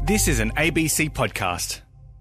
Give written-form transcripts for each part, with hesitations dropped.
This is an ABC podcast.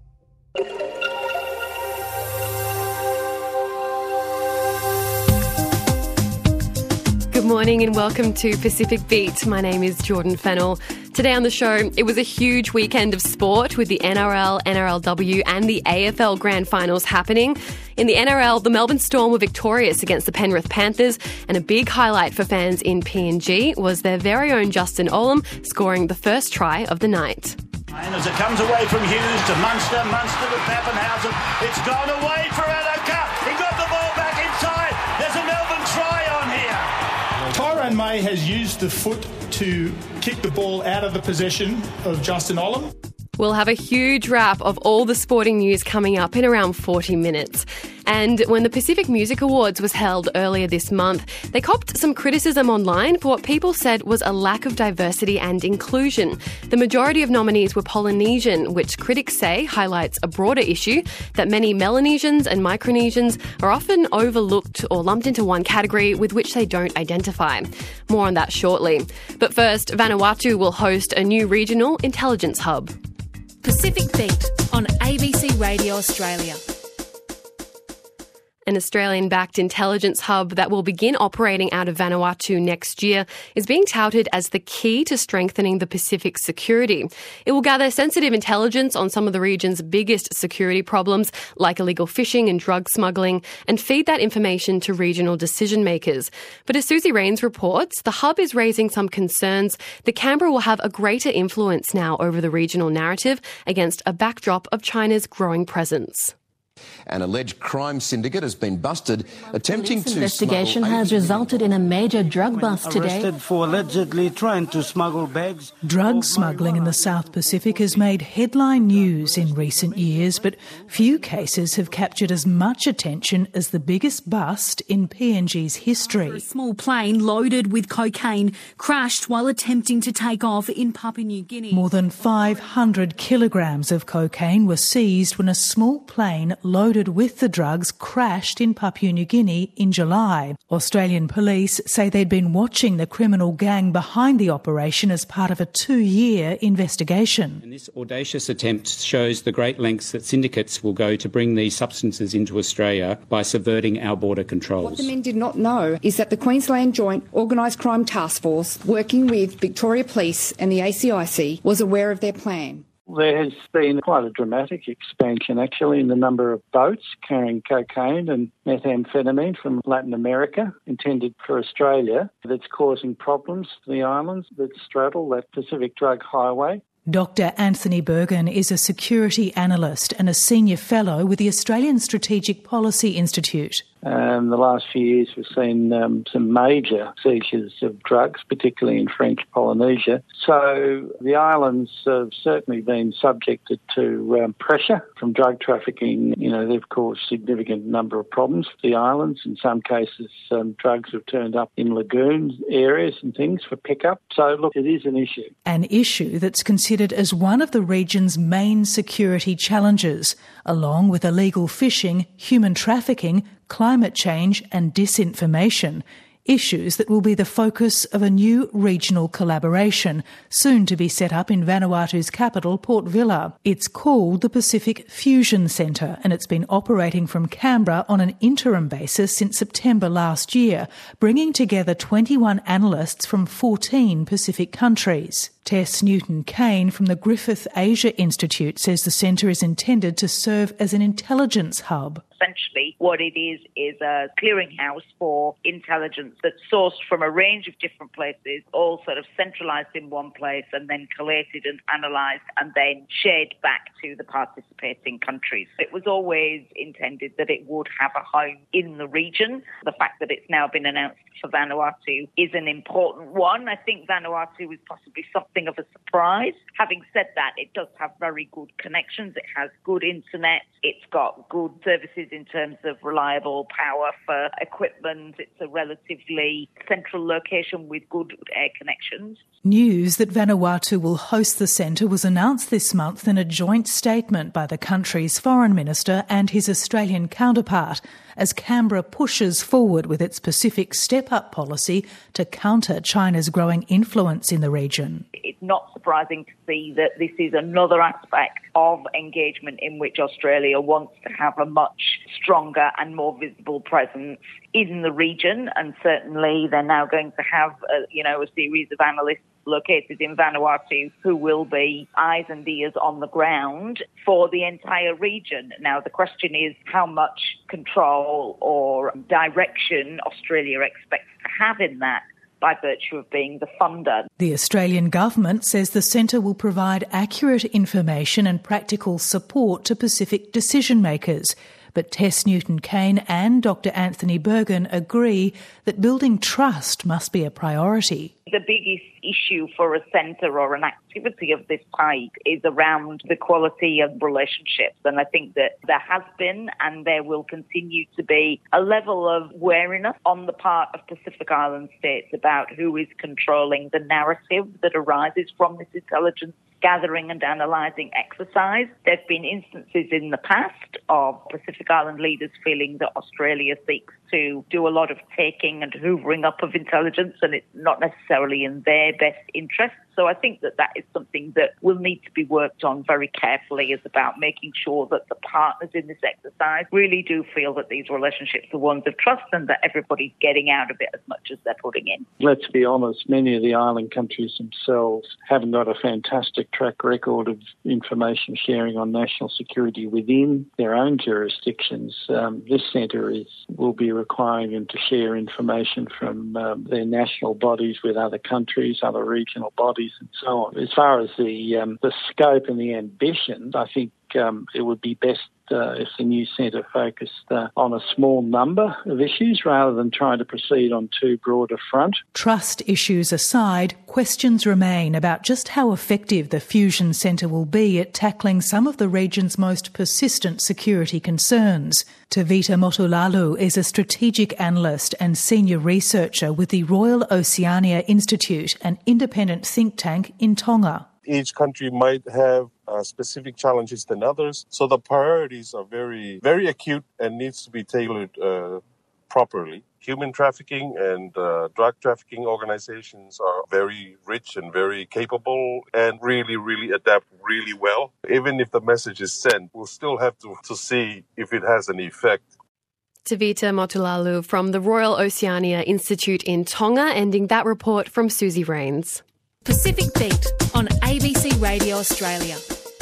Good morning and welcome to Pacific Beat. My name is Jordan Fennell. Today on the show, it was a huge weekend of sport with the NRL, NRLW and the AFL Grand Finals happening. In the NRL, the Melbourne Storm were victorious against the Penrith Panthers, and a big highlight for fans in PNG was their very own Justin Olam scoring the first try of the night. And as it comes away from Hughes to Munster to Pappenhausen, it's gone away for Addo-Carr. He got the ball back inside. There's a Melbourne try on here. Tyrone May has used the foot to kick the ball out of the possession of Justin Olam. We'll have a huge wrap of all the sporting news coming up in around 40 minutes. And when the Pacific Music Awards was held earlier this month, they copped some criticism online for what people said was a lack of diversity and inclusion. The majority of nominees were Polynesian, which critics say highlights a broader issue that many Melanesians and Micronesians are often overlooked or lumped into one category with which they don't identify. More on that shortly. But first, Vanuatu will host a new regional intelligence hub. Pacific Beat on ABC Radio Australia. An Australian-backed intelligence hub that will begin operating out of Vanuatu next year is being touted as the key to strengthening the Pacific's security. It will gather sensitive intelligence on some of the region's biggest security problems, like illegal fishing and drug smuggling, and feed that information to regional decision-makers. But as Susie Rains reports, the hub is raising some concerns that Canberra will have a greater influence now over the regional narrative against a backdrop of China's growing presence. An alleged crime syndicate has been busted attempting to investigation has resulted in a major drug bust today. Arrested for allegedly trying to smuggle bags. Drug smuggling in the South Pacific has made headline news in recent years, but few cases have captured as much attention as the biggest bust in PNG's history. A small plane loaded with cocaine crashed while attempting to take off in Papua New Guinea. More than 500 kilograms of cocaine were seized when a small plane loaded with the drugs crashed in Papua New Guinea in July. Australian police say they'd been watching the criminal gang behind the operation as part of a 2-year investigation. And this audacious attempt shows the great lengths that syndicates will go to bring these substances into Australia by subverting our border controls. What the men did not know is that the Queensland Joint Organised Crime Task Force, working with Victoria Police and the ACIC, was aware of their plan. There has been quite a dramatic expansion, actually, in the number of boats carrying cocaine and methamphetamine from Latin America intended for Australia that's causing problems to the islands that straddle that Pacific Drug Highway. Dr. Anthony Bergen is a security analyst and a senior fellow with the Australian Strategic Policy Institute. The last few years we've seen some major seizures of drugs, particularly in French Polynesia. So the islands have certainly been subjected to pressure from drug trafficking. You know, they've caused significant number of problems for the islands. In some cases, drugs have turned up in lagoon areas and things for pickup. So, look, it is an issue. An issue that's considered as one of the region's main security challenges, along with illegal fishing, human trafficking, climate change and disinformation, issues that will be the focus of a new regional collaboration, soon to be set up in Vanuatu's capital, Port Vila. It's called the Pacific Fusion Centre, and it's been operating from Canberra on an interim basis since September last year, bringing together 21 analysts from 14 Pacific countries. Tess Newton-Kane from the Griffith Asia Institute says the centre is intended to serve as an intelligence hub. Essentially, what it is a clearinghouse for intelligence that's sourced from a range of different places, all sort of centralised in one place and then collated and analysed and then shared back to the participating countries. It was always intended that it would have a home in the region. The fact that it's now been announced for Vanuatu is an important one. I think Vanuatu is possibly something of a surprise. Having said that, it does have very good connections. It has good internet. It's got good services in terms of reliable power for equipment. It's a relatively central location with good air connections. News that Vanuatu will host the centre was announced this month in a joint statement by the country's foreign minister and his Australian counterpart, as Canberra pushes forward with its Pacific Step-Up policy to counter China's growing influence in the region. It's not surprising to see that this is another aspect of engagement in which Australia wants to have a much stronger and more visible presence in the region, and certainly they're now going to have a series of analysts located in Vanuatu who will be eyes and ears on the ground for the entire region. Now, the question is how much control or direction Australia expects to have in that by virtue of being the funder. The Australian government says the centre will provide accurate information and practical support to Pacific decision-makers. But Tess Newton-Cain and Dr Anthony Bergen agree that building trust must be a priority. The biggest issue for a centre or an activity of this type is around the quality of relationships. And I think that there has been and there will continue to be a level of wariness on the part of Pacific Island states about who is controlling the narrative that arises from this intelligence gathering and analysing exercise. There have been instances in the past of Pacific Island leaders feeling that Australia seeks to do a lot of taking and hoovering up of intelligence, and it's not necessarily in their best interest. So I think that is something that will need to be worked on very carefully, is about making sure that the partners in this exercise really do feel that these relationships are ones of trust and that everybody's getting out of it as much as they're putting in. Let's be honest, many of the island countries themselves haven't got a fantastic track record of information sharing on national security within their own jurisdictions. This centre will be requiring them to share information from their national bodies with other countries, other regional bodies, and so on. As far as the scope and the ambitions, I think it would be best if the new centre focused on a small number of issues rather than trying to proceed on too broad a front. Trust issues aside, questions remain about just how effective the Fusion Centre will be at tackling some of the region's most persistent security concerns. Tavita Motulalu is a strategic analyst and senior researcher with the Royal Oceania Institute, an independent think tank in Tonga. Each country might have specific challenges than others, so the priorities are very, very acute and needs to be tailored properly. Human trafficking and drug trafficking organizations are very rich and very capable and really adapt really well. Even if the message is sent, we'll still have to see if it has an effect. Tavita Motulalu from the Royal Oceania Institute in Tonga, ending that report from Susie Rains. Pacific Beat on ABC Radio Australia.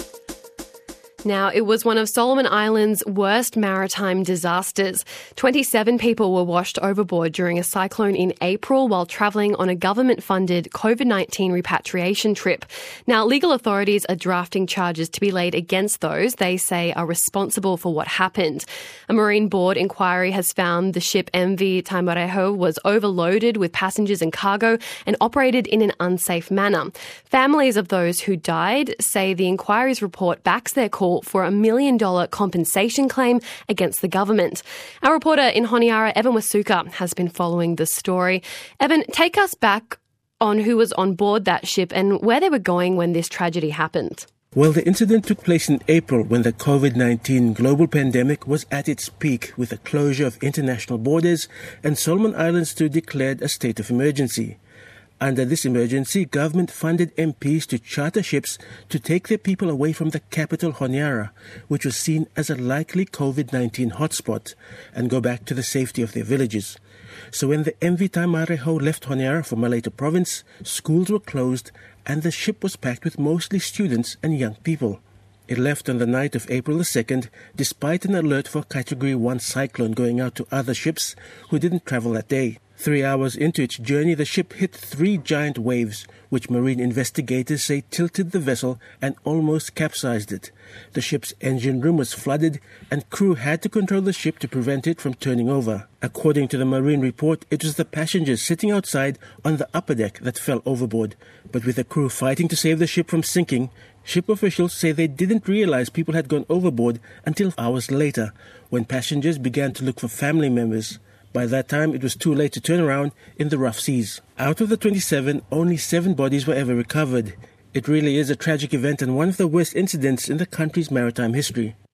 Now, it was one of Solomon Islands' worst maritime disasters. 27 people were washed overboard during a cyclone in April while travelling on a government-funded COVID-19 repatriation trip. Now, legal authorities are drafting charges to be laid against those they say are responsible for what happened. A Marine Board inquiry has found the ship MV Taimareho was overloaded with passengers and cargo and operated in an unsafe manner. Families of those who died say the inquiry's report backs their call for $1 million compensation claim against the government. Our reporter in Honiara, Evan Wasuka, has been following the story. Evan, take us back on who was on board that ship and where they were going when this tragedy happened. Well, the incident took place in April when the COVID-19 global pandemic was at its peak, with the closure of international borders and Solomon Islands too declared a state of emergency. Under this emergency, government funded MPs to charter ships to take their people away from the capital, Honiara, which was seen as a likely COVID-19 hotspot, and go back to the safety of their villages. So when the MV Taimareho left Honiara for Malaita province, schools were closed and the ship was packed with mostly students and young people. It left on the night of April the 2nd, despite an alert for Category 1 cyclone going out to other ships who didn't travel that day. 3 hours into its journey, the ship hit 3 giant waves, which marine investigators say tilted the vessel and almost capsized it. The ship's engine room was flooded, and crew had to control the ship to prevent it from turning over. According to the marine report, it was the passengers sitting outside on the upper deck that fell overboard. But with the crew fighting to save the ship from sinking, ship officials say they didn't realize people had gone overboard until hours later, when passengers began to look for family members. By that time, it was too late to turn around in the rough seas. Out of the 27, only 7 bodies were ever recovered. It really is a tragic event and one of the worst incidents in the country's maritime history.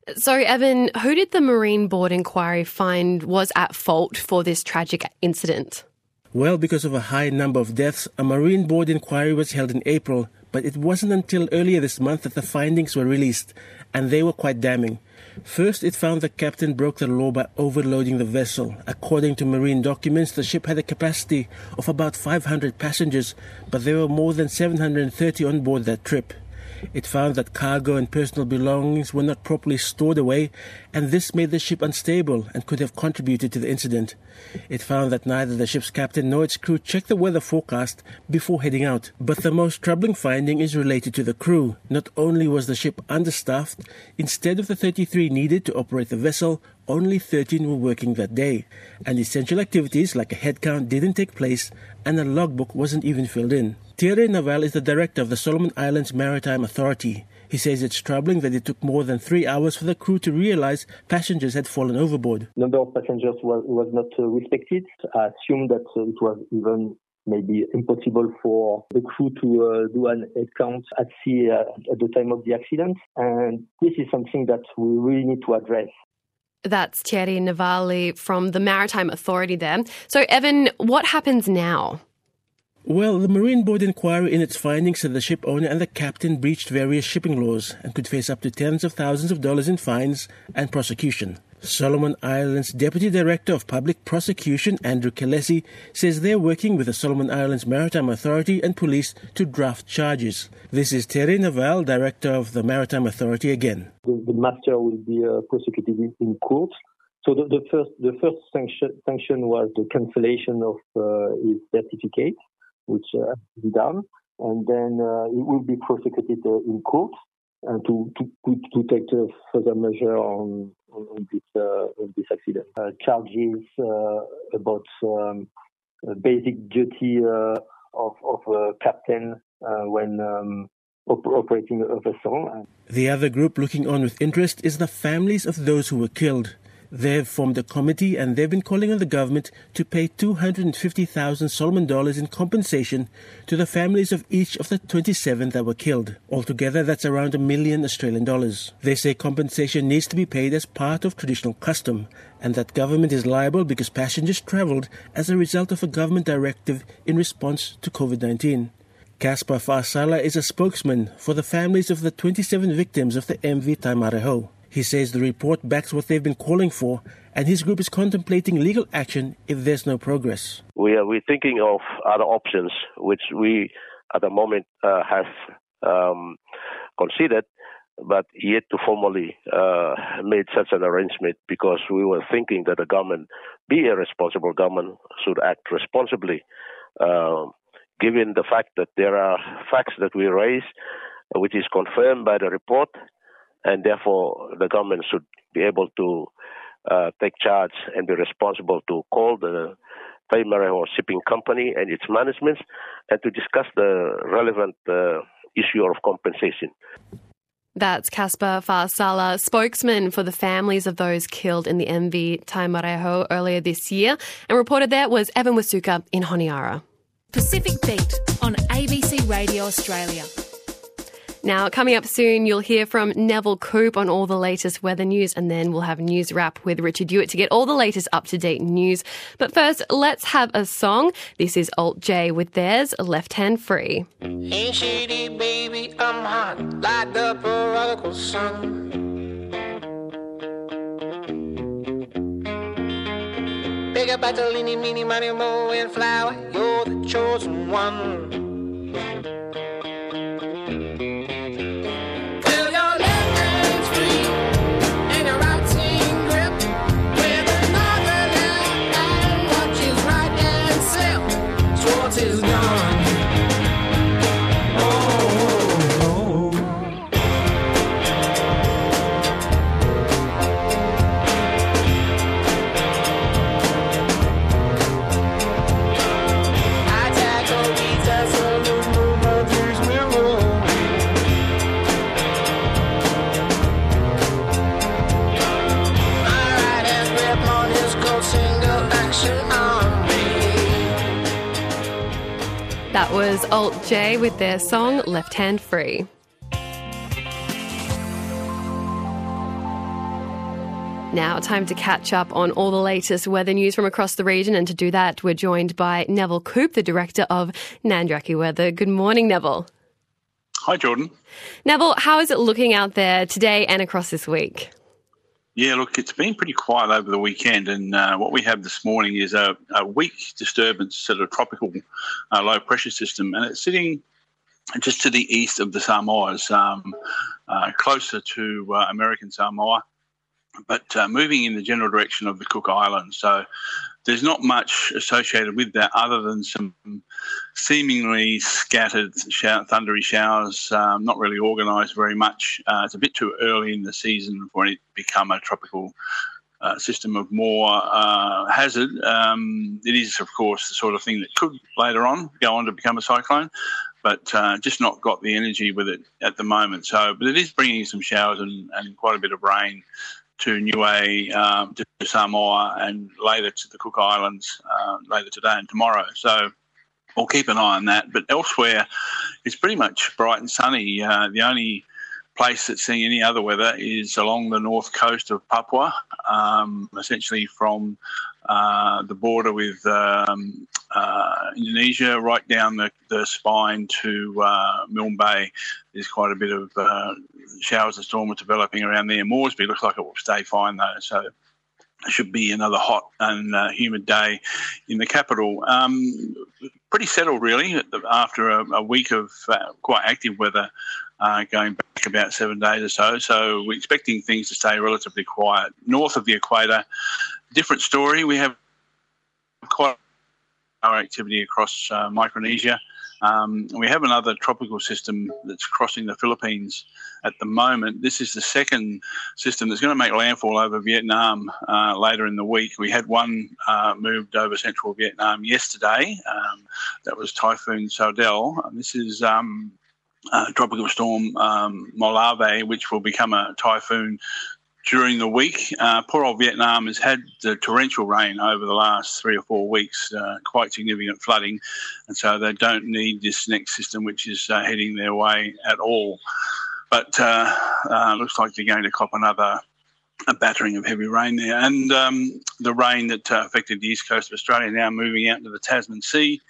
So, Evan, who did the Marine Board inquiry find was at fault for this tragic incident? Well, because of a high number of deaths, a Marine Board inquiry was held in April, but it wasn't until earlier this month that the findings were released, and they were quite damning. First, it found the captain broke the law by overloading the vessel. According to marine documents, the ship had a capacity of about 500 passengers, but there were more than 730 on board that trip. It found that cargo and personal belongings were not properly stored away, and this made the ship unstable and could have contributed to the incident. It found that neither the ship's captain nor its crew checked the weather forecast before heading out. But the most troubling finding is related to the crew. Not only was the ship understaffed, instead of the 33 needed to operate the vessel, only 13 were working that day, and essential activities like a head count didn't take place, and a logbook wasn't even filled in. Thierry Naval is the director of the Solomon Islands Maritime Authority. He says it's troubling that it took more than 3 hours for the crew to realize passengers had fallen overboard. Number of passengers was not respected. I assume that it was even maybe impossible for the crew to do an head count at sea at the time of the accident. And this is something that we really need to address. That's Thierry Naval from the Maritime Authority there. So, Evan, what happens now? Well, the Marine Board inquiry in its findings said the ship owner and the captain breached various shipping laws and could face up to tens of thousands of dollars in fines and prosecution. Solomon Islands Deputy Director of Public Prosecution, Andrew Kelesi, says they're working with the Solomon Islands Maritime Authority and police to draft charges. This is Thierry Naval, Director of the Maritime Authority again. The master will be prosecuted in court. So the first sanction was the cancellation of his certificate, which has to be done, and then it will be prosecuted in court to take further measure on this accident. Charges about basic duty of a captain when operating a vessel. The other group looking on with interest is the families of those who were killed. They've formed a committee and they've been calling on the government to pay 250,000 Solomon dollars in compensation to the families of each of the 27 that were killed. Altogether, that's around $1 million Australian dollars. They say compensation needs to be paid as part of traditional custom, and that government is liable because passengers travelled as a result of a government directive in response to COVID-19. Caspar Farsala is a spokesman for the families of the 27 victims of the MV Taimareho. He says the report backs what they've been calling for, and his group is contemplating legal action if there's no progress. We're thinking of other options, which we at the moment have considered, but yet to formally made such an arrangement, because we were thinking that the government, be a responsible government, should act responsibly, given the fact that there are facts that we raise, which is confirmed by the report. And therefore, the government should be able to take charge and be responsible to call the Taimareho Shipping Company and its management and to discuss the relevant issue of compensation. That's Caspar Farsala, spokesman for the families of those killed in the MV Taimareho earlier this year. And reported there was Evan Wasuka in Honiara. Pacific Beat on ABC Radio Australia. Now, coming up soon, you'll hear from Neville Coop on all the latest weather news, and then we'll have a news wrap with Richard Hewitt to get all the latest up-to-date news. But first, let's have a song. This is Alt J with theirs, Left Hand Free. Ain't shady, baby, I'm hot, like the prodigal son. Big up Bartolini, meeny, money, mo, and flower, you're the chosen one. Is gone. Oh. I tackle these absolute mothers will roll. My right hand grip on his coat, single action on me. That was Alt J with their song Left Hand Free. Now, time to catch up on all the latest weather news from across the region, and to do that, we're joined by Neville Coop, the director of Nand Raki Weather. Good morning, Neville. Hi, Jordan. Neville, how is it looking out there today and across this week? Yeah, look, it's been pretty quiet over the weekend, and what we have this morning is a weak disturbance, sort of tropical low-pressure system, and it's sitting just to the east of the Samoas, closer to American Samoa, but moving in the general direction of the Cook Islands. So there's not much associated with that other than some seemingly scattered thundery showers, not really organised very much. It's a bit too early in the season for it to become a tropical system of more hazard. It is, of course, the sort of thing that could later on go on to become a cyclone, but just not got the energy with it at the moment. So, but it is bringing some showers and quite a bit of rain to Niue, to Samoa, and later to the Cook Islands later today and tomorrow. So we'll keep an eye on that. But elsewhere, it's pretty much bright and sunny. The only place that's seeing any other weather is along the north coast of Papua, essentially from the border with Indonesia right down the spine to Milne Bay. There's quite a bit of showers and storms developing around there. Moresby looks like it will stay fine though, so it should be another hot and humid day in the capital. Pretty settled really after a week of quite active weather going back about 7 days or so. So we're expecting things to stay relatively quiet. North of the equator, different story. We have quite our activity across Micronesia. We have another tropical system that's crossing the Philippines at the moment. This is the second system that's going to make landfall over Vietnam later in the week. We had one moved over central Vietnam yesterday. That was Typhoon Saudel. This is tropical storm Molave, which will become a typhoon during the week. Poor old Vietnam has had the torrential rain over the last 3 or 4 weeks, quite significant flooding, and so they don't need this next system, which is heading their way at all. But looks like they're going to cop a battering of heavy rain there. And the rain that affected the east coast of Australia now moving out into the Tasman Sea.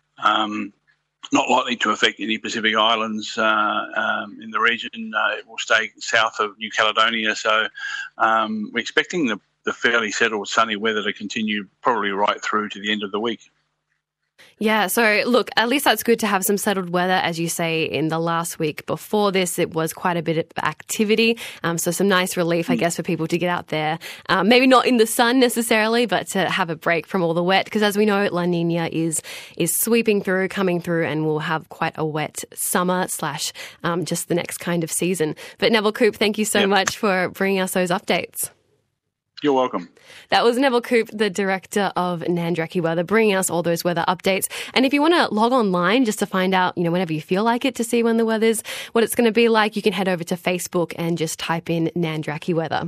Not likely to affect any Pacific Islands in the region. It will stay south of New Caledonia. So we're expecting the fairly settled sunny weather to continue probably right through to the end of the week. Yeah, so look, at least that's good to have some settled weather. As you say, in the last week before this, it was quite a bit of activity. So some nice relief, I guess, for people to get out there. Maybe not in the sun necessarily, but to have a break from all the wet. Because as we know, La Nina is sweeping through, coming through, and we'll have quite a wet summer / just the next kind of season. But Neville Coop, thank you so much for bringing us those updates. You're welcome. That was Neville Coop, the director of Nand Raki Weather, bringing us all those weather updates. And if you want to log online just to find out, whenever you feel like it, to see when the weather's, what it's going to be like, you can head over to Facebook and just type in Nand Raki Weather.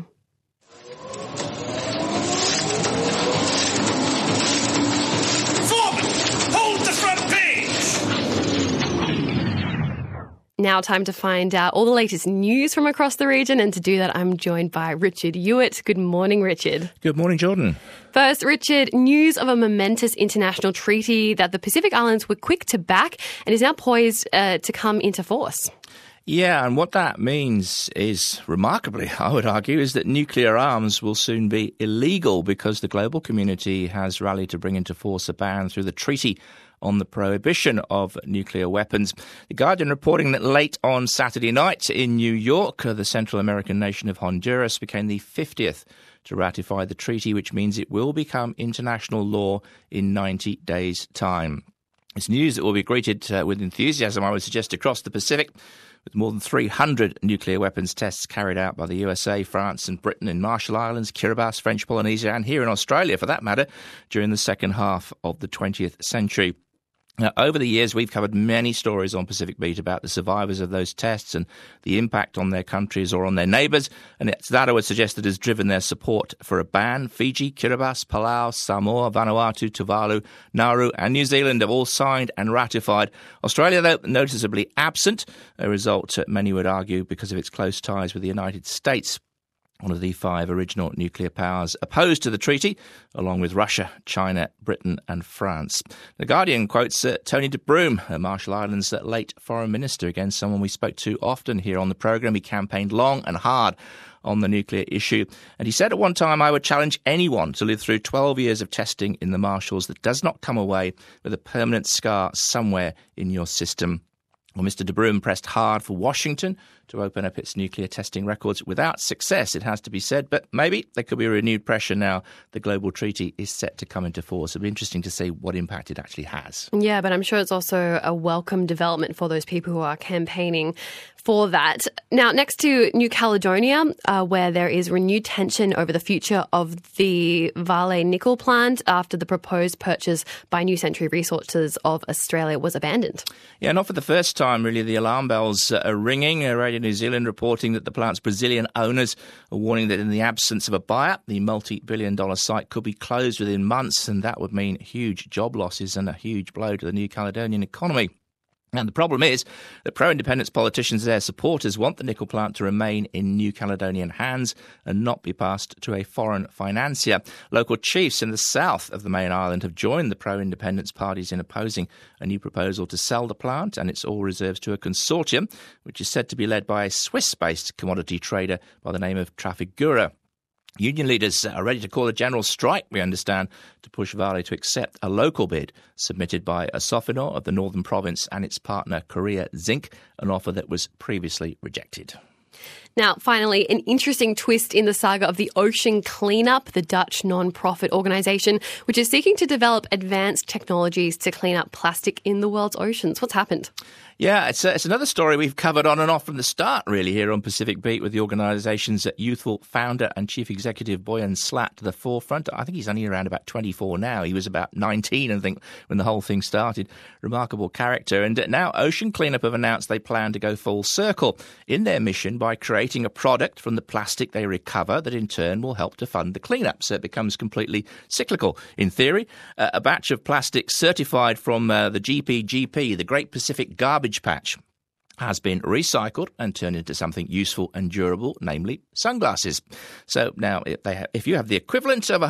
Now time to find out all the latest news from across the region, and to do that I'm joined by Richard Hewitt. Good morning, Richard. Good morning, Jordan. First, Richard, news of a momentous international treaty that the Pacific Islands were quick to back and is now poised to come into force. Yeah, and what that means is, remarkably, I would argue, is that nuclear arms will soon be illegal because the global community has rallied to bring into force a ban through the Treaty on the Prohibition of Nuclear Weapons. The Guardian reporting that late on Saturday night in New York, the Central American nation of Honduras became the 50th to ratify the treaty, which means it will become international law in 90 days' time. It's news that will be greeted with enthusiasm, I would suggest, across the Pacific, with more than 300 nuclear weapons tests carried out by the USA, France and Britain in Marshall Islands, Kiribati, French Polynesia and here in Australia, for that matter, during the second half of the 20th century. Now, over the years, we've covered many stories on Pacific Beat about the survivors of those tests and the impact on their countries or on their neighbours, and it's that I would suggest that has driven their support for a ban. Fiji, Kiribati, Palau, Samoa, Vanuatu, Tuvalu, Nauru and New Zealand have all signed and ratified. Australia, though, noticeably absent, a result many would argue because of its close ties with the United States. one of the 5 original nuclear powers opposed to the treaty, along with Russia, China, Britain and France. The Guardian quotes Tony de Bruym, Marshall Islands' late foreign minister, again someone we spoke to often here on the programme. He campaigned long and hard on the nuclear issue. And he said at one time, "I would challenge anyone to live through 12 years of testing in the Marshalls that does not come away with a permanent scar somewhere in your system." Well, Mr. de Bruym pressed hard for Washington to open up its nuclear testing records without success, it has to be said. But maybe there could be renewed pressure now the global treaty is set to come into force. It'll be interesting to see what impact it actually has. Yeah, but I'm sure it's also a welcome development for those people who are campaigning for that. Now, next to New Caledonia, where there is renewed tension over the future of the Vale nickel plant after the proposed purchase by New Century Resources of Australia was abandoned. Yeah, not for the first time, really. The alarm bells are ringing. Radio New Zealand reporting that the plant's Brazilian owners are warning that in the absence of a buyer, the multi-billion-dollar site could be closed within months, and that would mean huge job losses and a huge blow to the New Caledonian economy. And the problem is that pro-independence politicians and their supporters want the nickel plant to remain in New Caledonian hands and not be passed to a foreign financier. Local chiefs in the south of the main island have joined the pro-independence parties in opposing a new proposal to sell the plant and its oil reserves to a consortium, which is said to be led by a Swiss-based commodity trader by the name of Trafigura. Union leaders are ready to call a general strike, we understand, to push Vale to accept a local bid submitted by Asofinor of the Northern Province and its partner Korea Zinc, an offer that was previously rejected. Now, finally, an interesting twist in the saga of the Ocean Cleanup, the Dutch non-profit organisation, which is seeking to develop advanced technologies to clean up plastic in the world's oceans. What's happened? Yeah, it's another story we've covered on and off from the start, really, here on Pacific Beat, with the organisation's youthful founder and chief executive, Boyan Slat, to the forefront. I think he's only around about 24 now. He was about 19, I think, when the whole thing started. Remarkable character. And now Ocean Cleanup have announced they plan to go full circle in their mission by creating a product from the plastic they recover that in turn will help to fund the cleanup. So it becomes completely cyclical. In theory, a batch of plastic certified from the GPGP, the Great Pacific Garbage Patch, has been recycled and turned into something useful and durable, namely sunglasses. So now, if you have the equivalent of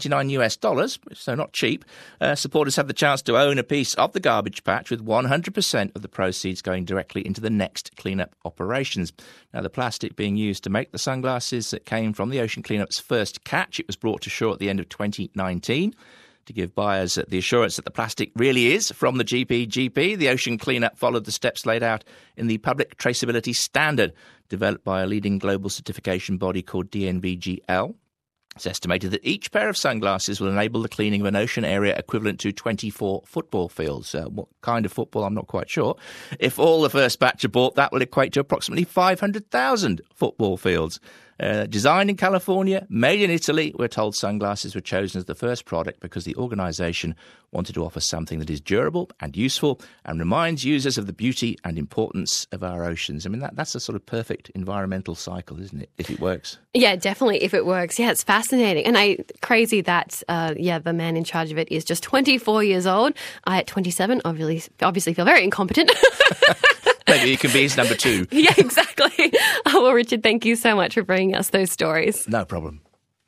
$199, so not cheap, supporters have the chance to own a piece of the garbage patch, with 100% of the proceeds going directly into the next cleanup operations. Now, the plastic being used to make the sunglasses that came from the Ocean Cleanup's first catch. It was brought to shore at the end of 2019. To give buyers the assurance that the plastic really is from the GPGP, the Ocean Cleanup followed the steps laid out in the Public Traceability Standard developed by a leading global certification body called DNVGL. It's estimated that each pair of sunglasses will enable the cleaning of an ocean area equivalent to 24 football fields. What kind of football, I'm not quite sure. If all the first batch are bought, that will equate to approximately 500,000 football fields. Designed in California, made in Italy, we're told sunglasses were chosen as the first product because the organisation wanted to offer something that is durable and useful and reminds users of the beauty and importance of our oceans. I mean, that's a sort of perfect environmental cycle, isn't it, if it works? Yeah, definitely, if it works. Yeah, it's fascinating. And crazy that, the man in charge of it is just 24 years old. I, at 27, obviously feel very incompetent. Maybe it can be his number 2. Yeah, exactly. Well, Richard, thank you so much for bringing us those stories. No problem.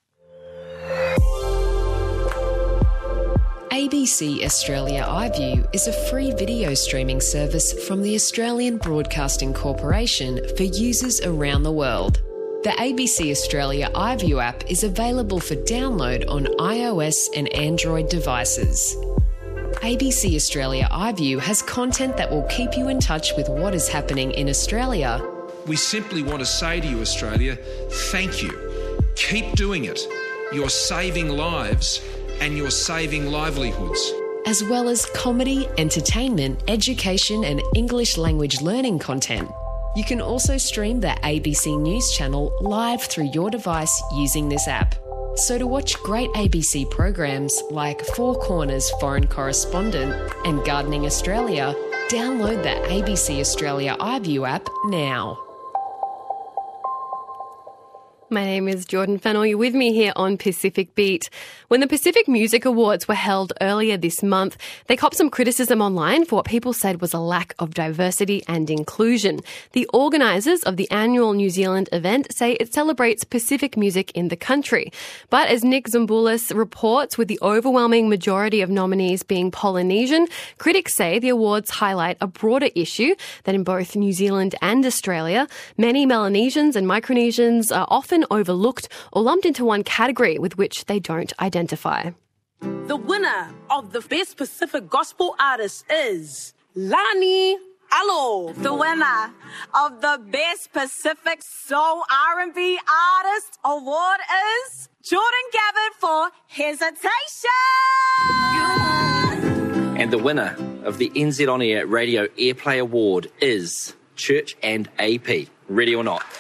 ABC Australia iView is a free video streaming service from the Australian Broadcasting Corporation for users around the world. The ABC Australia iView app is available for download on iOS and Android devices. ABC Australia iView has content that will keep you in touch with what is happening in Australia. We simply want to say to you, Australia, thank you. Keep doing it. You're saving lives and you're saving livelihoods. As well as comedy, entertainment, education and English language learning content. You can also stream the ABC News channel live through your device using this app. So to watch great ABC programs like Four Corners Foreign Correspondent and Gardening Australia, download the ABC Australia iView app now. My name is Jordan Fennell. You're with me here on Pacific Beat. When the Pacific Music Awards were held earlier this month, they copped some criticism online for what people said was a lack of diversity and inclusion. The organisers of the annual New Zealand event say it celebrates Pacific music in the country. But as Nick Zamboulis reports, with the overwhelming majority of nominees being Polynesian, critics say the awards highlight a broader issue that in both New Zealand and Australia, many Melanesians and Micronesians are often overlooked or lumped into one category with which they don't identify. The winner of the Best Pacific Gospel Artist is Lani Alo. The winner of the Best Pacific Soul R&B Artist Award is Jordan Gabbard for Hesitation. And the winner of the NZ On Air Radio Airplay Award is Church and AP. Ready or not?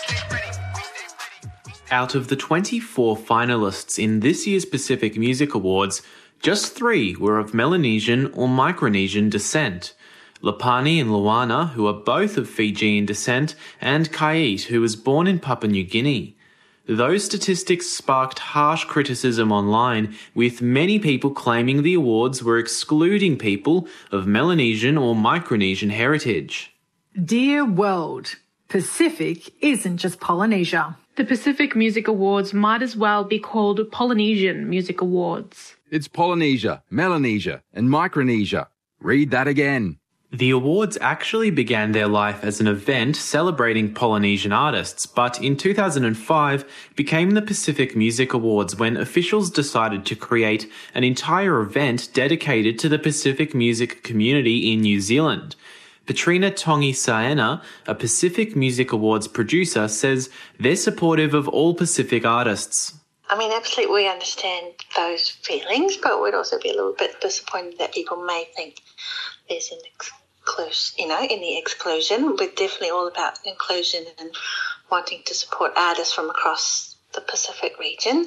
Out of the 24 finalists in this year's Pacific Music Awards, just 3 were of Melanesian or Micronesian descent. Lapani and Luana, who are both of Fijian descent, and Kait, who was born in Papua New Guinea. Those statistics sparked harsh criticism online, with many people claiming the awards were excluding people of Melanesian or Micronesian heritage. Dear world, Pacific isn't just Polynesia. The Pacific Music Awards might as well be called Polynesian Music Awards. It's Polynesia, Melanesia, and Micronesia. Read that again. The awards actually began their life as an event celebrating Polynesian artists, but in 2005 became the Pacific Music Awards when officials decided to create an entire event dedicated to the Pacific music community in New Zealand. Petrina Tongi Saena, a Pacific Music Awards producer, says they're supportive of all Pacific artists. I mean, absolutely we understand those feelings, but we'd also be a little bit disappointed that people may think there's an any exclusion. We're definitely all about inclusion and wanting to support artists from across the Pacific region.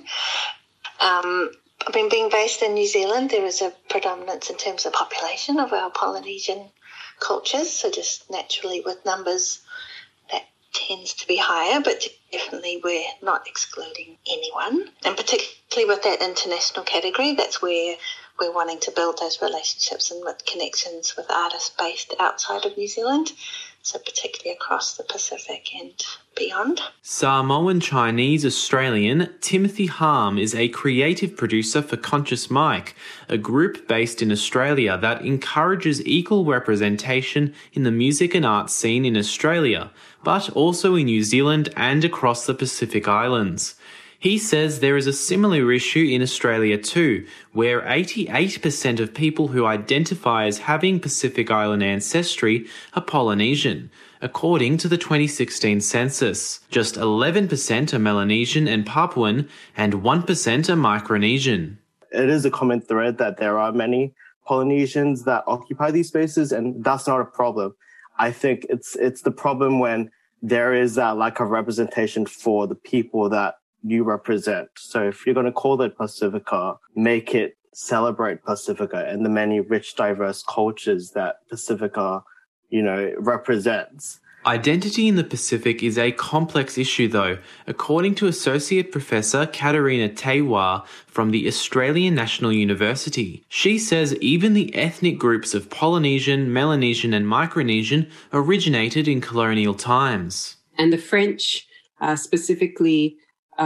Being based in New Zealand, there is a predominance in terms of population of our Polynesian cultures, so just naturally with numbers that tends to be higher, but definitely we're not excluding anyone, and particularly with that international category, that's where we're wanting to build those relationships and with connections with artists based outside of New Zealand, so particularly across the Pacific and beyond. Samoan Chinese Australian Timothy Harm is a creative producer for Conscious Mic, a group based in Australia that encourages equal representation in the music and arts scene in Australia, but also in New Zealand and across the Pacific Islands. He says there is a similar issue in Australia too, where 88% of people who identify as having Pacific Island ancestry are Polynesian, according to the 2016 census. Just 11% are Melanesian and Papuan, and 1% are Micronesian. It is a common thread that there are many Polynesians that occupy these spaces, and that's not a problem. I think it's the problem when there is that lack of representation for the people that you represent. So if you're going to call it Pacifica, make it celebrate Pacifica and the many rich, diverse cultures that Pacifica, represents. Identity in the Pacific is a complex issue though, according to Associate Professor Katerina Tewa from the Australian National University. She says even the ethnic groups of Polynesian, Melanesian and Micronesian originated in colonial times. And the French, specifically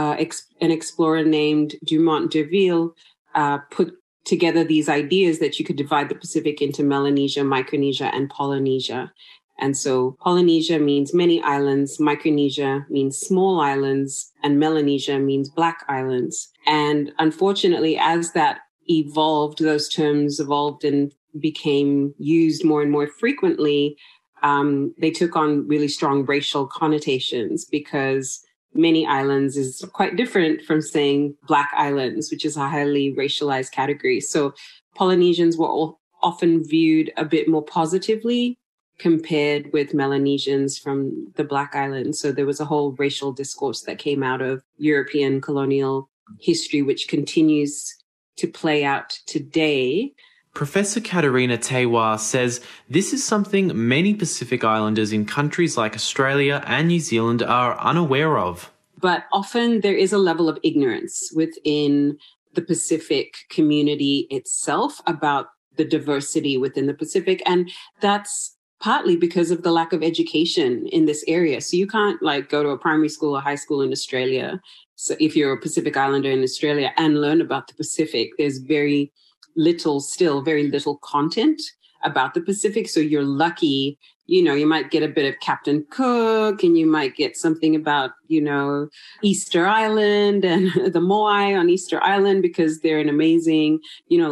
an explorer named Dumont d'Urville put together these ideas that you could divide the Pacific into Melanesia, Micronesia, and Polynesia. And so Polynesia means many islands, Micronesia means small islands, and Melanesia means black islands. And unfortunately, as that evolved, those terms evolved and became used more and more frequently, they took on really strong racial connotations because many islands is quite different from saying black islands, which is a highly racialized category. So Polynesians were often viewed a bit more positively compared with Melanesians from the Black Islands. So there was a whole racial discourse that came out of European colonial history, which continues to play out today. Professor Katerina Tewa says this is something many Pacific Islanders in countries like Australia and New Zealand are unaware of. But often there is a level of ignorance within the Pacific community itself about the diversity within the Pacific. And that's partly because of the lack of education in this area. So you can't go to a primary school or high school in Australia. So if you're a Pacific Islander in Australia and learn about the Pacific, there's very little content about the Pacific. So you're lucky, you might get a bit of Captain Cook, and you might get something about, Easter Island and the Moai on Easter Island, because they're an amazing,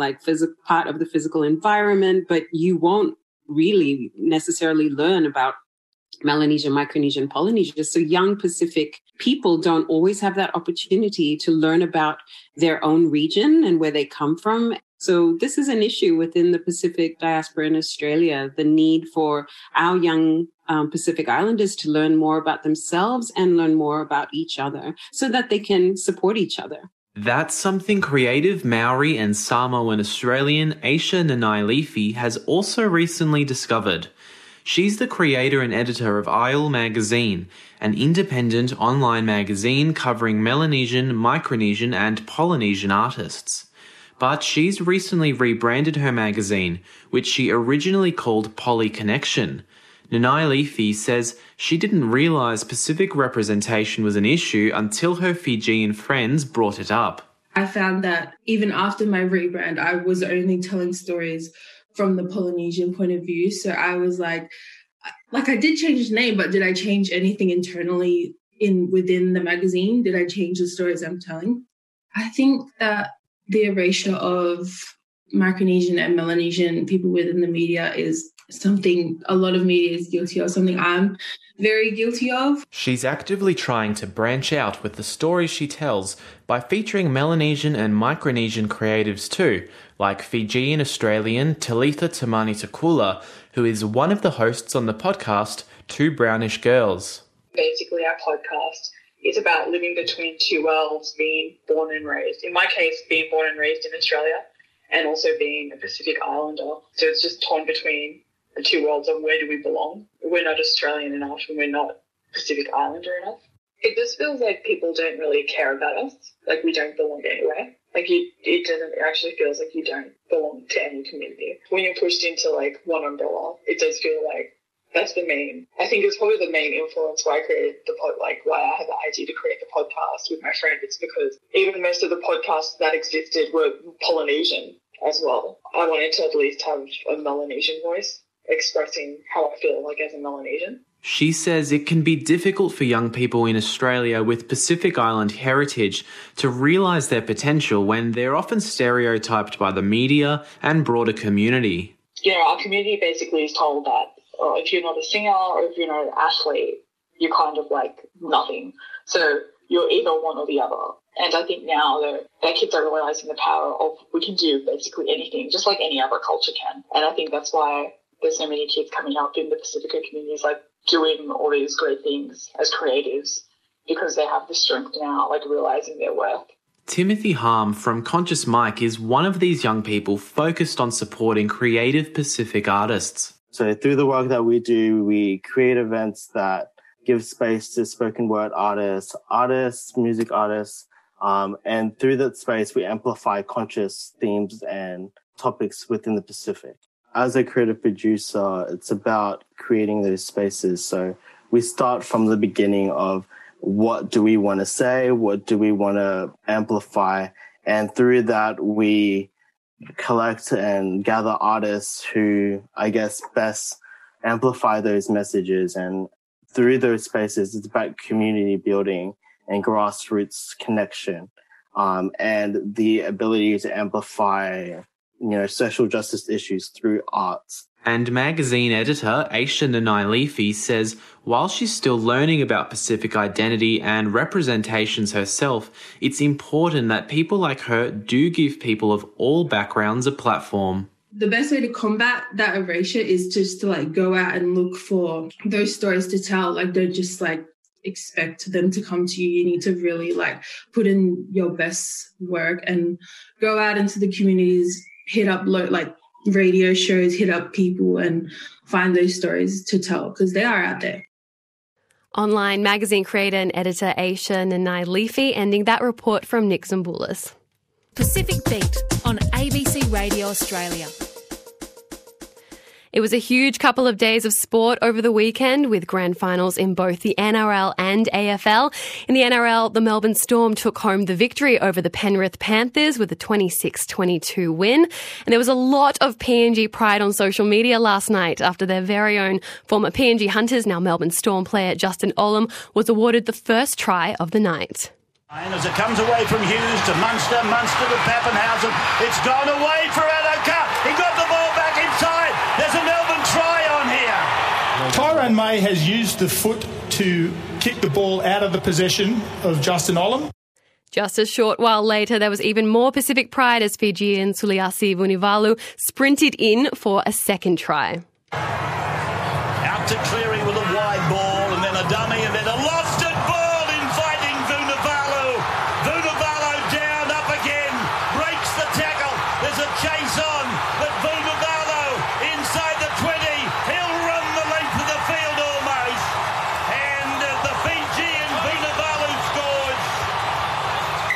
part of the physical environment, but you won't really necessarily learn about Melanesia, Micronesia, and Polynesia. So young Pacific people don't always have that opportunity to learn about their own region and where they come from. So this is an issue within the Pacific diaspora in Australia, the need for our young Pacific Islanders to learn more about themselves and learn more about each other so that they can support each other. That's something creative Maori and Samoan Australian Aisha Nanai-Leafy has also recently discovered. She's the creator and editor of Isle Magazine, an independent online magazine covering Melanesian, Micronesian and Polynesian artists. But she's recently rebranded her magazine, which she originally called Poly Connection. Nanai-Leafy says she didn't realise Pacific representation was an issue until her Fijian friends brought it up. I found that even after my rebrand, I was only telling stories from the Polynesian point of view. So I was like I did change the name, but did I change anything internally within the magazine? Did I change the stories I'm telling? I think that the erasure of Micronesian and Melanesian people within the media is something a lot of media is guilty of, something I'm very guilty of. She's actively trying to branch out with the stories she tells by featuring Melanesian and Micronesian creatives too, like Fijian Australian Talitha Tamani Takula, who is one of the hosts on the podcast Two Brownish Girls. Basically, our podcast is about living between two worlds, being born and raised. In my case, being born and raised in Australia and also being a Pacific Islander. So it's just torn between the two worlds of where do we belong. We're not Australian enough and we're not Pacific Islander enough. It just feels like people don't really care about us, like we don't belong anywhere. It actually feels like you don't belong to any community. When you're pushed into one umbrella, it does feel like that's the main. I think it's probably the main influence why I created why I had the idea to create the podcast with my friend. It's because even most of the podcasts that existed were Polynesian as well. I wanted to at least have a Melanesian voice expressing how I feel as a Melanesian. She says it can be difficult for young people in Australia with Pacific Island heritage to realise their potential when they're often stereotyped by the media and broader community. Our community basically is told that if you're not a singer or if you're not an athlete, you're kind of nothing. So you're either one or the other. And I think now that kids are realising the power of we can do basically anything, just like any other culture can. And I think that's why there's so many kids coming up in the Pacifica communities doing all these great things as creatives because they have the strength now, realising their worth. Timothy Harm from Conscious Mike is one of these young people focused on supporting creative Pacific artists. So through the work that we do, we create events that give space to spoken word artists, music artists, and through that space, we amplify conscious themes and topics within the Pacific. As a creative producer, it's about creating those spaces. So we start from the beginning of what do we want to say? What do we want to amplify? And through that, we collect and gather artists who, I guess, best amplify those messages. And through those spaces, it's about community building and grassroots connection, and the ability to amplify social justice issues through arts. And magazine editor Aisha Nanai-Leafy says while she's still learning about Pacific identity and representations herself, it's important that people like her do give people of all backgrounds a platform. The best way to combat that erasure is just to go out and look for those stories to tell. Don't just expect them to come to you. You need to really put in your best work and go out into the communities, hit up radio shows, hit up people and find those stories to tell because they are out there. Online magazine creator and editor Aisha Nanai Leafy, ending that report from Nick Zamboulis. Pacific Beat on ABC Radio Australia. It was a huge couple of days of sport over the weekend with grand finals in both the NRL and AFL. In the NRL, the Melbourne Storm took home the victory over the Penrith Panthers with a 26-22 win. And there was a lot of PNG pride on social media last night after their very own former PNG Hunters, now Melbourne Storm player Justin Olam, was awarded the first try of the night. And as it comes away from Hughes to Munster, Munster to Pappenhausen, it's gone away for Addo-Carr. He got the ball back inside. There's a Melbourne try on here. Tyrone May has used the foot to kick the ball out of the possession of Justin Olam. Just a short while later, there was even more Pacific pride as Fijian Suliasi Vunivalu sprinted in for a second try. Out to Cleary with a wide ball and then a dummy and then a lost it ball. Chase on, but Vunivalu inside the 20. He'll run the length of the field almost. And the Fijian Vunivalu scores.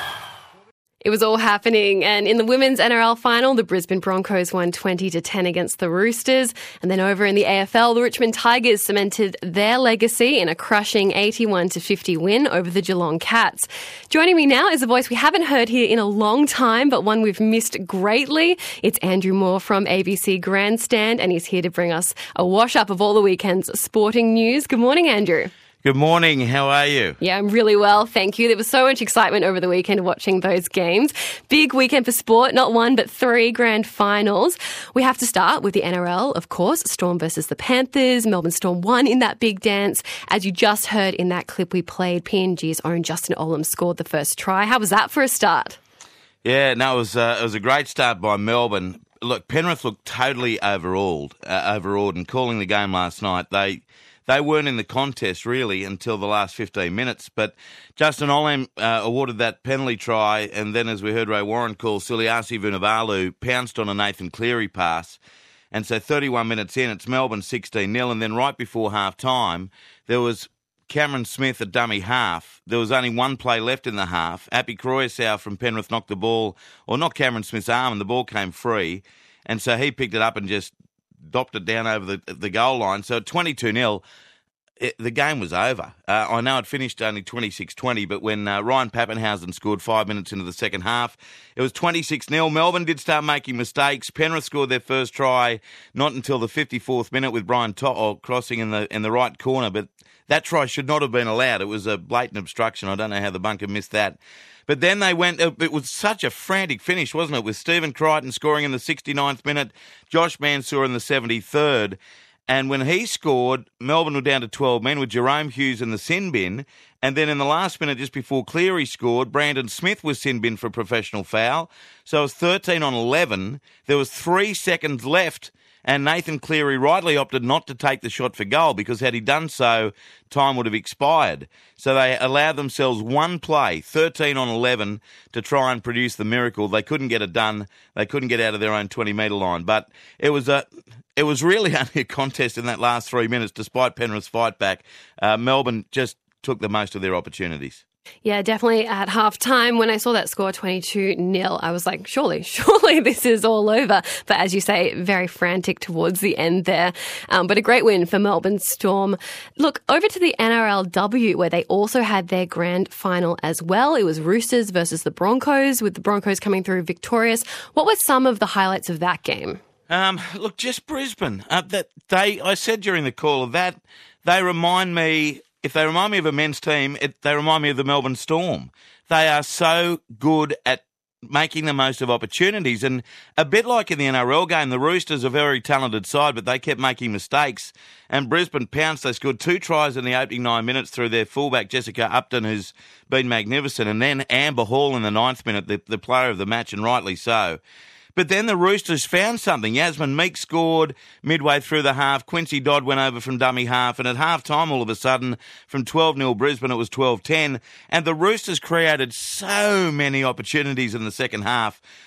It was all happening. And in the women's NRL final, the Brisbane Broncos won 20-10 against the Roosters. And then over in the AFL, the Richmond Tigers cemented their legacy in a crushing 81-50 win over the Geelong Cats. Joining me now is a voice we haven't heard here in a long time, but one we've missed greatly. It's Andrew Moore from ABC Grandstand, and he's here to bring us a wash-up of all the weekend's sporting news. Good morning, Andrew. Good morning. How are you? Yeah, I'm really well, thank you. There was so much excitement over the weekend watching those games. Big weekend for sport, not one but three grand finals. We have to start with the NRL, of course. Storm versus the Panthers. Melbourne Storm won in that big dance. As you just heard in that clip we played, PNG's own Justin Olam scored the first try. How was that for a start? Yeah, no, it was a great start by Melbourne. Look, Penrith looked totally overawed and calling the game last night. They weren't in the contest, really, until the last 15 minutes. But Justin Olam awarded that penalty try, and then, as we heard Ray Warren call, Suliasi Vunivalu pounced on a Nathan Cleary pass. And so 31 minutes in, it's Melbourne 16-0. And then right before half-time, there was Cameron Smith at dummy half. There was only one play left in the half. Api Kroiasau from Penrith knocked the ball, or knocked Cameron Smith's arm, and the ball came free. And so he picked it up and just dopped it down over the goal line. So at 22-0, the game was over. I know it finished only 26-20, but when Ryan Pappenhausen scored 5 minutes into the second half, it was 26-0. Melbourne did start making mistakes. Penrith scored their first try not until the 54th minute with Brian To'o crossing in the right corner, but that try should not have been allowed. It was a blatant obstruction. I don't know how the bunker missed that. But then they went, it was such a frantic finish, wasn't it, with Stephen Crichton scoring in the 69th minute, Josh Mansour in the 73rd. And when he scored, Melbourne were down to 12 men with Jerome Hughes in the sin bin. And then in the last minute, just before Cleary scored, Brandon Smith was sin bin for a professional foul. So it was 13-11. There was 3 seconds left. And Nathan Cleary rightly opted not to take the shot for goal because had he done so, time would have expired. So they allowed themselves one play, 13-11, to try and produce the miracle. They couldn't get it done. They couldn't get out of their own 20-metre line. But it was really only a contest in that last 3 minutes, despite Penrith's fight back. Melbourne just took the most of their opportunities. Yeah, definitely at half-time when I saw that score 22-0, I was like, surely this is all over. But as you say, very frantic towards the end there. But a great win for Melbourne Storm. Look, over to the NRLW where they also had their grand final as well. It was Roosters versus the Broncos, with the Broncos coming through victorious. What were some of the highlights of that game? Look, just Brisbane. I said during the call of that, they remind me... If they remind me of a men's team, they remind me of the Melbourne Storm. They are so good at making the most of opportunities. And a bit like in the NRL game, the Roosters are a very talented side, but they kept making mistakes. And Brisbane pounced. They scored 2 tries in the opening 9 minutes through their fullback, Jessica Upton, who's been magnificent. And then Amber Hall in the 9th minute, the player of the match, and rightly so. But then the Roosters found something. Yasmin Meek scored midway through the half. Quincy Dodd went over from dummy half. And at half-time, all of a sudden, from 12-0 Brisbane, it was 12-10. And the Roosters created so many opportunities in the second half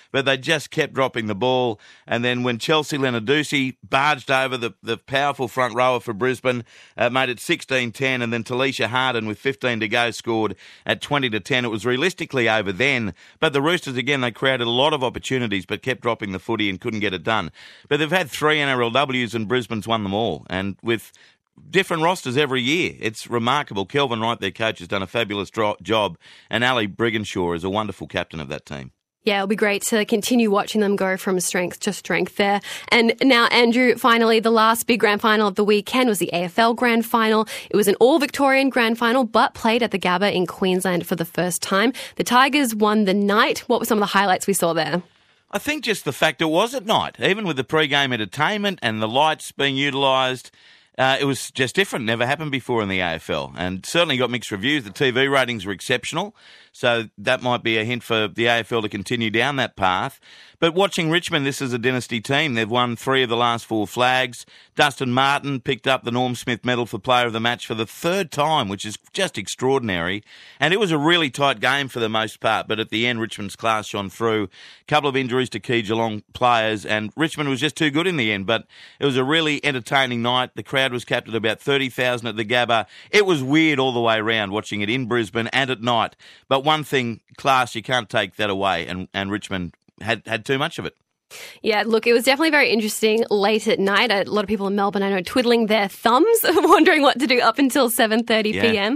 but they just kept dropping the ball. And then when Chelsea Lenarduzzi barged over the powerful front rower for Brisbane, made it 16-10, and then Talisha Harden with 15 to go scored at 20-10. It was realistically over then, but the Roosters, again, they created a lot of opportunities but kept dropping the footy and couldn't get it done. But they've had 3 NRLWs and Brisbane's won them all, and with different rosters every year. It's remarkable. Kelvin Wright, their coach, has done a fabulous job, and Ali Brigginshaw is a wonderful captain of that team. Yeah, it'll be great to continue watching them go from strength to strength there. And now, Andrew, finally, the last big grand final of the weekend was the AFL grand final. It was an all-Victorian grand final, but played at the Gabba in Queensland for the first time. The Tigers won the night. What were some of the highlights we saw there? I think just the fact it was at night, even with the pre-game entertainment and the lights being utilised, it was just different. Never happened before in the AFL, and certainly got mixed reviews. The TV ratings were exceptional, so that might be a hint for the AFL to continue down that path. But watching Richmond, this is a dynasty team. They've won 3 of the last 4 flags. Dustin Martin picked up the Norm Smith medal for player of the match for the 3rd time, which is just extraordinary. And it was a really tight game for the most part, but at the end, Richmond's class shone through. A couple of injuries to key Geelong players, and Richmond was just too good in the end. But it was a really entertaining night. The crowd was capped at about 30,000 at the Gabba. It was weird all the way around, watching it in Brisbane and at night. But one thing, class, you can't take that away, and Richmond had too much of it. Yeah, look, it was definitely very interesting late at night. A lot of people in Melbourne, I know, twiddling their thumbs, wondering what to do up until 7:30 p.m.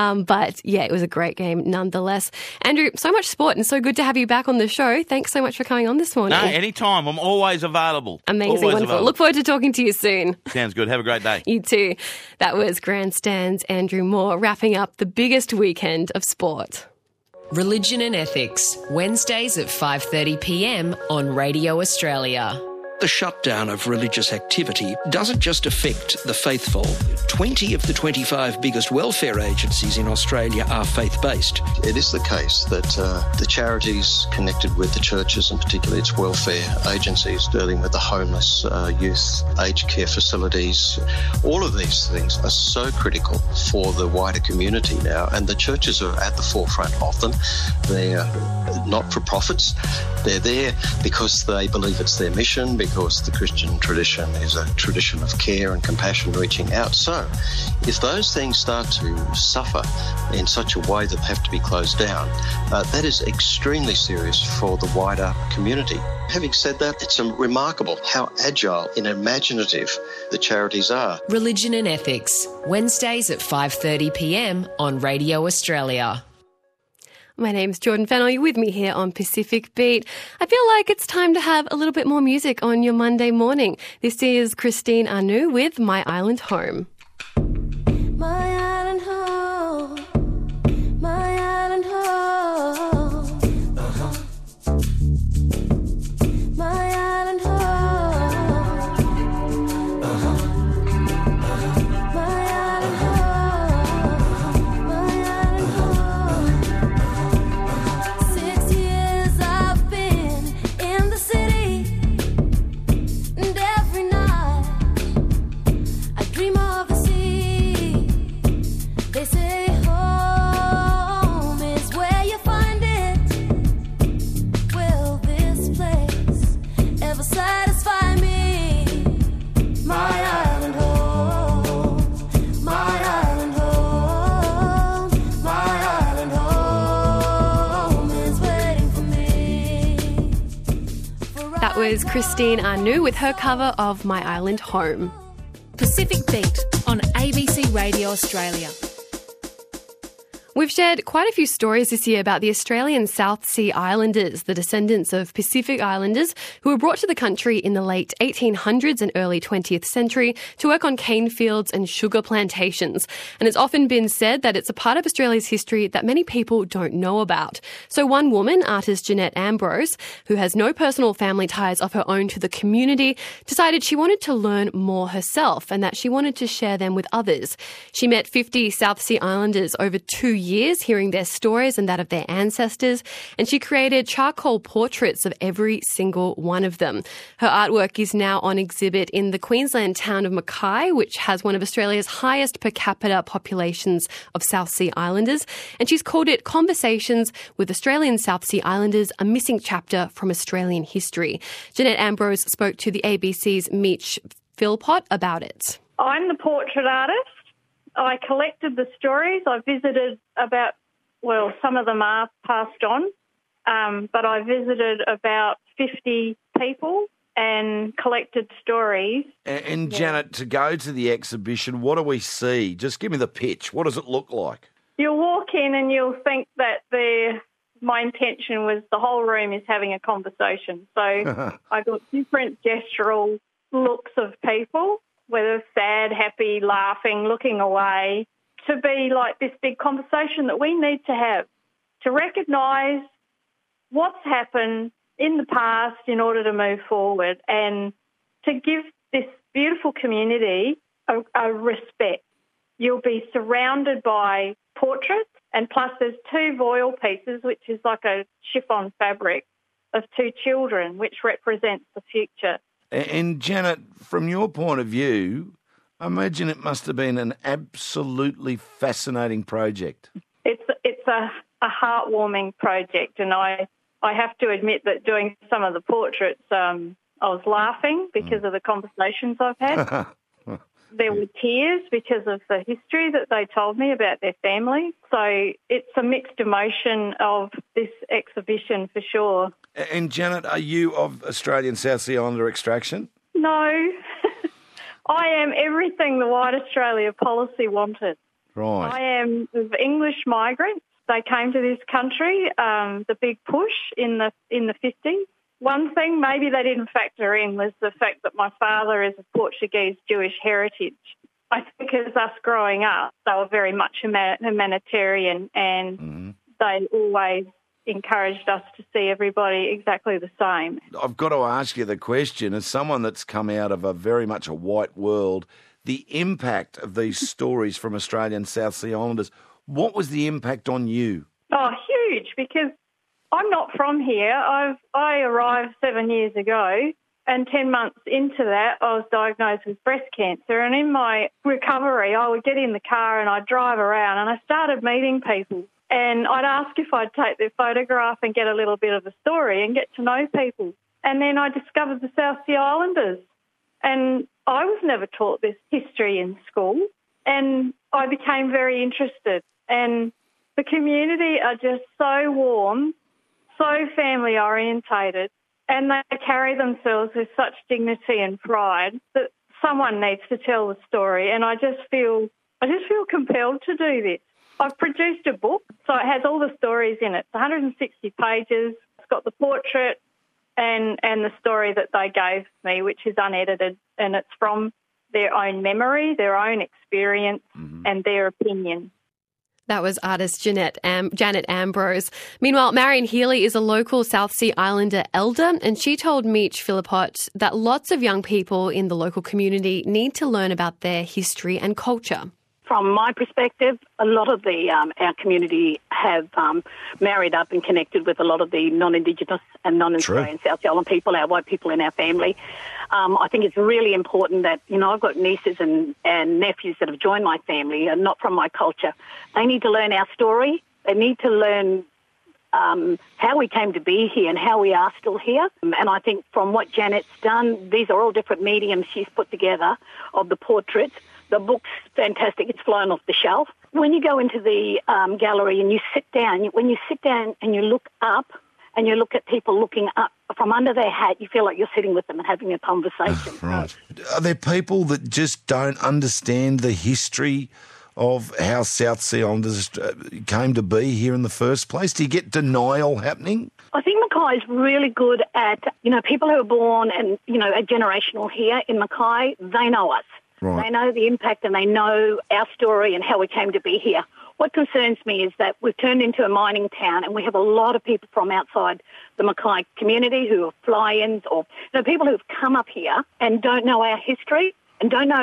But yeah, it was a great game nonetheless. Andrew, so much sport and so good to have you back on the show. Thanks so much for coming on this morning. No, anytime. I'm always available. Amazing, always wonderful. Available. Look forward to talking to you soon. Sounds good. Have a great day. You too. That was Grandstand's Andrew Moore wrapping up the biggest weekend of sport. Religion and Ethics, Wednesdays at 5:30 p.m. on Radio Australia. The shutdown of religious activity doesn't just affect the faithful. 20 of the 25 biggest welfare agencies in Australia are faith-based. It is the case that the charities connected with the churches, and particularly its welfare agencies dealing with the homeless, youth, aged care facilities, all of these things are so critical for the wider community now, and the churches are at the forefront of them. They're not-for-profits. They're there because they believe it's their mission, because the Christian tradition is a tradition of care and compassion reaching out. So if those things start to suffer in such a way that they have to be closed down, that is extremely serious for the wider community. Having said that, it's remarkable how agile and imaginative the charities are. Religion and Ethics, Wednesdays at 5:30 p.m. on Radio Australia. My name's Jordan Fennell. You're with me here on Pacific Beat. I feel like it's time to have a little bit more music on your Monday morning. This is Christine Anu with My Island Home. My island home, my island home, my island home, my island home, my island home. 6 years I've been in the city, and every night I dream of the sea. They say home is where you find it. Will this place ever satisfy me? My island home, my island home, my island home is waiting for me. That was Christine Anu with her cover of My Island Home. Pacific Beat on ABC Radio Australia. We've shared quite a few stories this year about the Australian South Sea Islanders, the descendants of Pacific Islanders who were brought to the country in the late 1800s and early 20th century to work on cane fields and sugar plantations. And it's often been said that it's a part of Australia's history that many people don't know about. So one woman, artist Jeanette Ambrose, who has no personal family ties of her own to the community, decided she wanted to learn more herself and that she wanted to share them with others. She met 50 South Sea Islanders over 2 years years hearing their stories and that of their ancestors, and she created charcoal portraits of every single one of them. Her artwork is now on exhibit in the Queensland town of Mackay, which has one of Australia's highest per capita populations of South Sea Islanders, and she's called it Conversations with Australian South Sea Islanders, a missing chapter from Australian history. Jeanette Ambrose spoke to the ABC's Mitch Philpott about it. I'm the portrait artist. I collected the stories. I visited some of them are passed on, but I visited about 50 people and collected stories. And Janet, to go to the exhibition, what do we see? Just give me the pitch. What does it look like? You'll walk in and you'll think that my intention was the whole room is having a conversation. So I got different gestural looks of people, whether sad, happy, laughing, looking away, to be like this big conversation that we need to have, to recognise what's happened in the past in order to move forward and to give this beautiful community a respect. You'll be surrounded by portraits, and plus there's 2 voile pieces, which is like a chiffon fabric of 2 children, which represents the future. And Janet, from your point of view, I imagine it must have been an absolutely fascinating project. It's a heartwarming project, and I have to admit that doing some of the portraits, I was laughing because of the conversations I've had. There were tears because of the history that they told me about their family. So it's a mixed emotion of this exhibition for sure. And Janet, are you of Australian South Sea Islander extraction? No. I am everything the White Australia policy wanted. Right. I am of English migrants. They came to this country, the big push in the 50s. One thing maybe they didn't factor in was the fact that my father is of Portuguese Jewish heritage. I think as us growing up, they were very much humanitarian, and they always encouraged us to see everybody exactly the same. I've got to ask you the question, as someone that's come out of a very much a white world, the impact of these stories from Australian South Sea Islanders, what was the impact on you? Oh, huge, because I'm not from here. I arrived 7 years ago, and 10 months into that, I was diagnosed with breast cancer. And in my recovery, I would get in the car and I'd drive around, and I started meeting people. And I'd ask if I'd take their photograph and get a little bit of a story and get to know people. And then I discovered the South Sea Islanders. And I was never taught this history in school. And I became very interested. And the community are just so warm, so family orientated, and they carry themselves with such dignity and pride that someone needs to tell the story. And I just feel compelled to do this. I've produced a book, so it has all the stories in it. It's 160 pages. It's got the portrait and the story that they gave me, which is unedited, and it's from their own memory, their own experience, and their opinion. That was artist Janet Ambrose. Meanwhile, Marion Healy is a local South Sea Islander elder, and she told Mitch Philpott that lots of young people in the local community need to learn about their history and culture. From my perspective, a lot of our community have married up and connected with a lot of the non-Indigenous and non-Australian South Sea Island people, our white people in our family. I think it's really important that, I've got nieces and nephews that have joined my family and not from my culture. They need to learn our story. They need to learn how we came to be here and how we are still here. And I think from what Janet's done, these are all different mediums she's put together of the portraits. The book's fantastic. It's flown off the shelf. When you go into the gallery and you sit down, when you sit down and you look up and you look at people looking up from under their hat, you feel like you're sitting with them and having a conversation. Right. Are there people that just don't understand the history of how South Sea Islanders came to be here in the first place? Do you get denial happening? I think Mackay is really good at, people who are born and, are generational here in Mackay, they know us. Right. They know the impact and they know our story and how we came to be here. What concerns me is that we've turned into a mining town and we have a lot of people from outside the Mackay community who are fly-ins or people who have come up here and don't know our history and don't know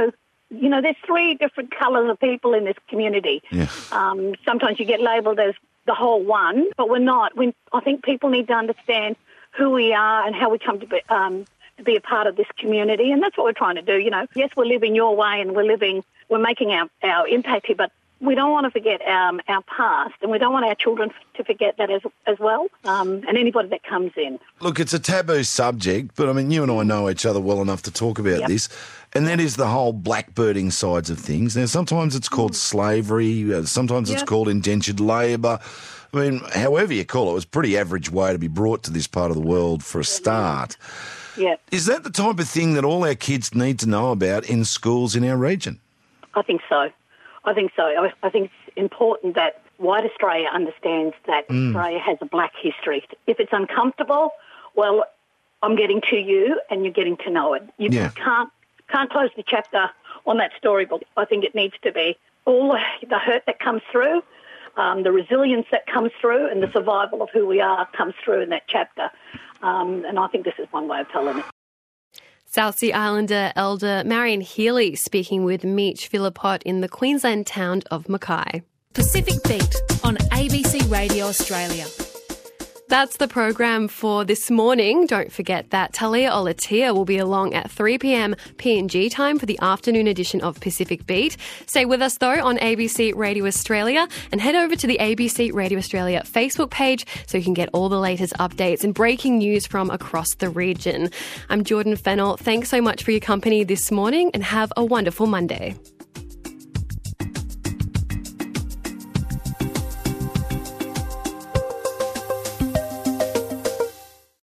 there's three different colours of people in this community. Yeah. Sometimes you get labelled as the whole one, but we're not. I think people need to understand who we are and how we come to be a part of this community, and that's what we're trying to do. Yes, we're living your way and we're making our impact here, but we don't want to forget our past, and we don't want our children to forget that as well, and anybody that comes in. Look, it's a taboo subject, but I mean, you and I know each other well enough to talk about this, and that is the whole blackbirding sides of things. Now, sometimes it's called slavery, sometimes it's called indentured labour. I mean, however you call it, it was a pretty average way to be brought to this part of the world for a start. Yeah. Is that the type of thing that all our kids need to know about in schools in our region? I think so. I think it's important that white Australia understands that Australia has a black history. If it's uncomfortable, well, I'm getting to you and you're getting to know it. You can't close the chapter on that storybook. I think it needs to be all the hurt that comes through, the resilience that comes through, and the survival of who we are comes through in that chapter. And I think this is one way of telling it. South Sea Islander Elder Marion Healy speaking with Meech Phillipott in the Queensland town of Mackay. Pacific Beat on ABC Radio Australia. That's the program for this morning. Don't forget that Talia Olatia will be along at 3 p.m. PNG time for the afternoon edition of Pacific Beat. Stay with us, though, on ABC Radio Australia and head over to the ABC Radio Australia Facebook page so you can get all the latest updates and breaking news from across the region. I'm Jordan Fennell. Thanks so much for your company this morning and have a wonderful Monday.